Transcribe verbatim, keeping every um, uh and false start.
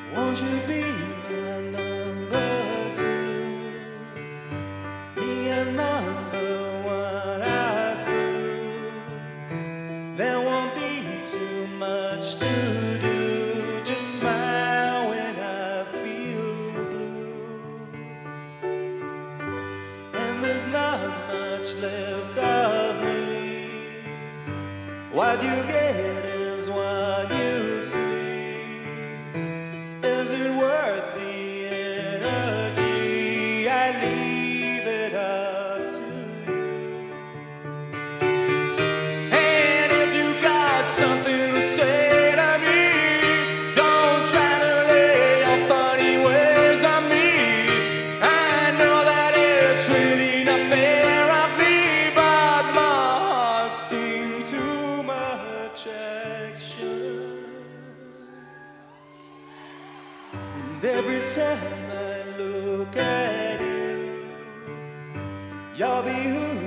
Won't you be my number two? Be a number one I through. There won't be too much to do. Just smile when I feel blue. And there's not much left of me. What you get is what you see. Is it worth the energy? I leave it up to you. And if you got something to say to me, don't try to lay your funny ways on me. I know that it's really not fair of me, but my heart seems too much action. And every time I look at you, you'll be who